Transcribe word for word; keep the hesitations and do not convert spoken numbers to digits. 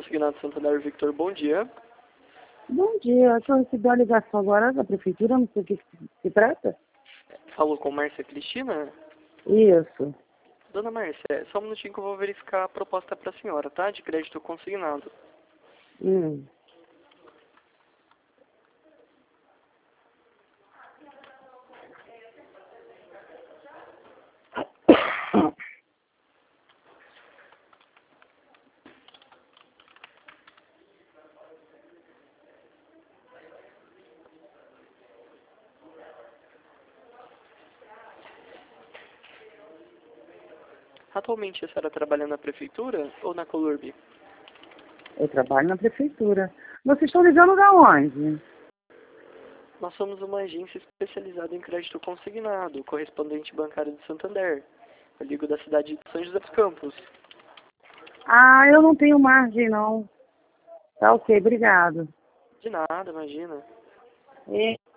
Consignado Santander, Victor, bom dia. Bom dia, eu só recebi uma ligação agora da prefeitura, não sei o que se trata. Falou com Márcia Cristina? Isso. Dona Márcia, só um minutinho que eu vou verificar a proposta para a senhora, tá? De crédito consignado. Hum. Atualmente a senhora trabalha na prefeitura ou na Colurb? Eu trabalho na prefeitura. Vocês estão ligando da onde? Nós somos uma agência especializada em crédito consignado, correspondente bancário de Santander. Eu ligo da cidade de São José dos Campos. Ah, eu não tenho margem, não. Tá ok, obrigado. De nada, imagina. E...